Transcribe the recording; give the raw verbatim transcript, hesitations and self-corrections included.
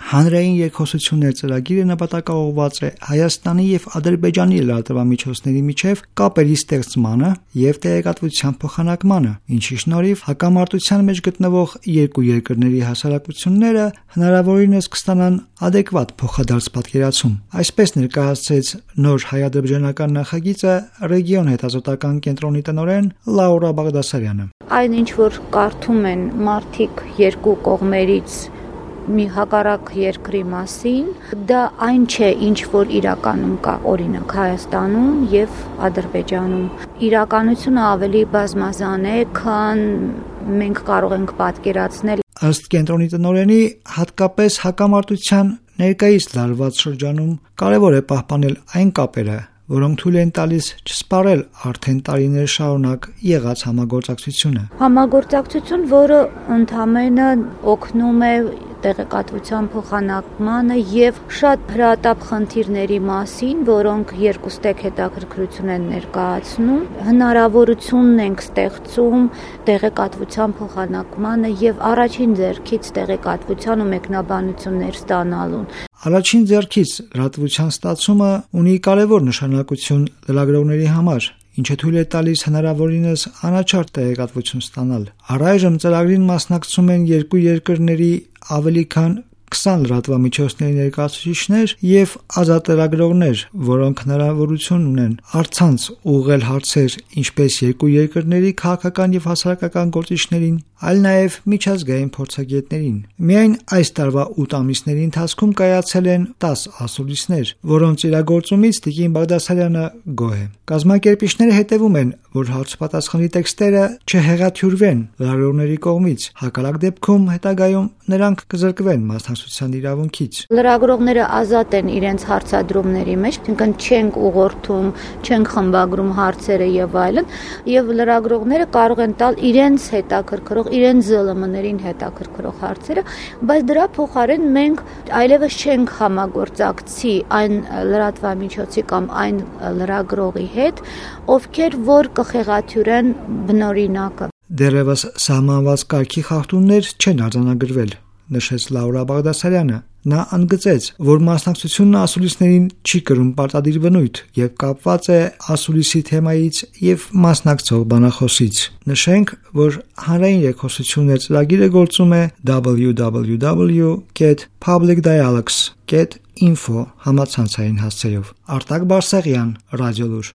Հանրային երկխոսություններ ծրագիրը նպատակաուղղված է Հայաստանի եւ Ադրբեջանի լրատվամիջոցների միջև կապերի ստեղծմանը եւ տեղեկատվության փոխանակմանը, ինչի շնորհիվ հակամարտության մեջ գտնվող երկու երկրների հասարակությունները հնարավորինս կստանան adekvat փոխադարձ պատկերացում։ Այսպես ներկայացրեց նոր հայ-ադրբեջանական նախագիծը ռեգիոն հետազոտական կենտրոնի տնօրեն Լաուրա Բաղդասարյանը։ Այն ինչ որ կարդում են մարդիկ երկու կողմերից մի հակառակ երկրի մասին, դա այն չէ, ինչ որ իրականում կա, օրինակ Հայաստանում եւ Ադրբեջանում։ Իրականությունը ավելի բազմազան է, քան մենք կարող ենք պատկերացնել։ Ըստ կենտրոնի տնօրենի, հատկապես հակամարտության ներկայիս լարված շրջանում կարևոր է պահպանել այն կապերը, որոնք թույլ են տալիս չսպառել արդեն տարիներ շարունակ եղած համագործակցությունը։ Համագործակցություն, որը ընդհանրապես օգնում է տեղեկատվության փոխանակմանը եւ շատ հրատապ խնդիրների մասին, որոնք երկուստեք հետաքրքրություն են ներկայացնում, հնարավորությունն ենք ստեղծում տեղեկատվության փոխանակմանը եւ առաջին ձեռքից տեղեկատվության ու մեկնաբանություններ ստանալուն։ Առաջին ձեռքից լրատվության ստացումը ունի կարևոր նշանակություն լրագրողների համար, ինչը թույլ է տալիս հնարավորինս անաչառ տեղեկատվություն ստանալ։ Առայժմ ծրագրին մասնակցում են երկու երկրների ավելի քան քսան լրատվամիջոցների ներկայացուցիչներ եւ ազատ լրագրողներ, որոնք հնարավորություն ունեն առցանց ուղղել հարցեր ինչպես երկու երկրների քաղաքական եւ հասարակական գործիչներին, այլ նաեւ միջազգային փորձագետներին։ Միայն այս տարվա ութ ամիսների ընթացքում կայացել են տասը ասուլիսներ, որոնց իրագործումից Տիկին Բաղդասարյանը գոհ է։ Կազմակերպիչները հետևում են, որ հարցպատասխանի տեքստերը չհեղաթյուրվեն լրագրողների կողմից, հակառակ դեպքում հետագայում նրանք կզրկվեն մասնակցության իրավունքից։ Լրագրողները ազատ են իրենց հարցադրումների մեջ, այսինքն չենք ուղղորդում, չենք խմբագրում հարցերը եւ այլն, եւ լրագրողները կարող են տալ իրենց հետաքրքրող, իրենց զը լը էմ-ներին հետաքրքրող հարցերը, բայց դրա փոխարեն մենք այլևս չենք համագործակցի այն լրատվամիջոցի կամ այն լրագրողի հետ, ովքեր որ կխեղաթյուրեն բնօրինակը։ Դեռևս սահմանված կարգի խախտումներ չեն արձանագրվել, նշեց Լաուրա Բաղդասարյանը։ Նա ընդգծեց, որ մասնակցությունն ասուլիսներին չի կրում պարտադիր բնույթ եւ կապված է ասուլիսի թեմայից եւ մասնակցող բանախոսից։ Նշենք, որ հանրային երկխոսություններ ծրագիրը գործում է double-u double-u double-u dot public dialogues dot info համացանցային հասցեով։ Արտակ Բարսեղյան, Ռադիոլուր։